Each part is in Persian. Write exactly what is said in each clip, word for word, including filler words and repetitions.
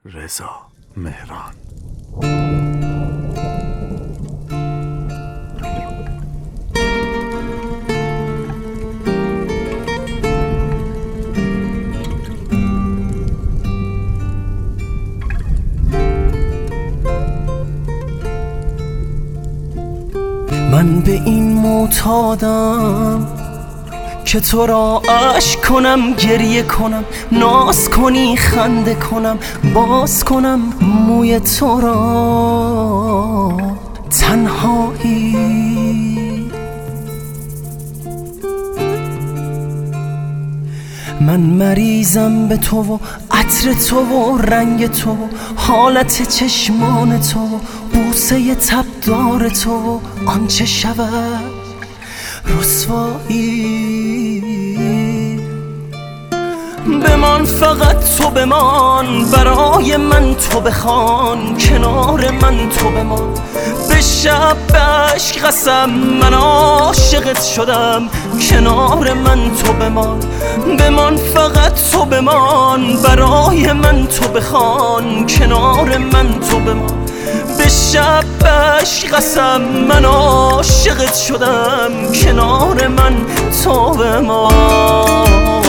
رضا مهران. من به این معتادم که تو را اشک کنم، گریه کنم، ناز کنی، خنده کنم، باز کنم موی تو را. تنهایی من مریضم به تو و عطر تو و رنگ تو و حالت چشمان تو و بوسه تبدار تو و آنچه شود رسوایی. بمان فقط تو بمان، برای من تو بخوان، کنار من تو بمان. به شب به عشق قسم من عاشقت شدم، کنار من تو بمان. بمان فقط تو بمان، برای من تو بخوان، کنار من تو بمان. به شب به عشق قسم من عاشقت شدم، کنار من تو بمان.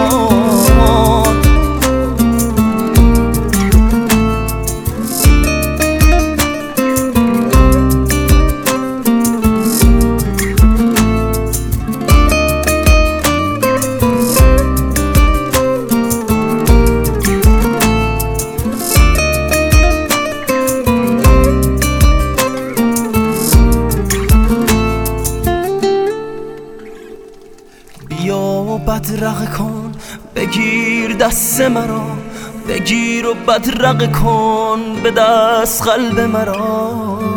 بیا و بدرقه کن، بگیر دست مرا، بگیر و بدرقه کن به دست قلب مرا.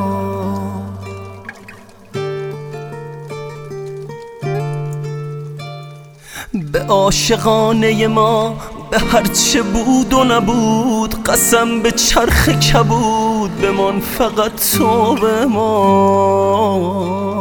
به عاشقانه ما، به هرچه بود و نبود، قسم به چرخ کبود، بمان فقط تو بمان.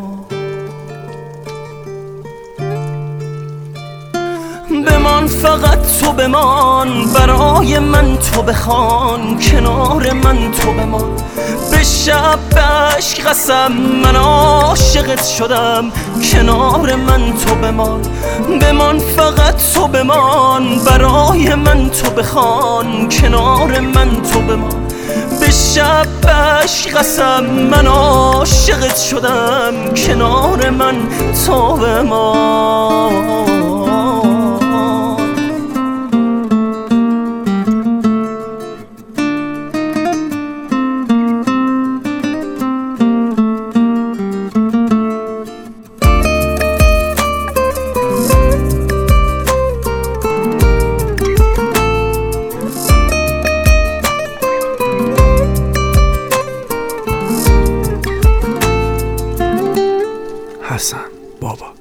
بمان فقط تو بمان، برای من تو بخوان، کنار من تو بمان. به شب به عشق قسم من عاشقت شدم، کنار من تو بمان. بمان فقط تو بمان، برای من تو بخوان، کنار من تو بمان. به شب به عشق قسم من عاشقت شدم، کنار من تو بمان. حسن بابا.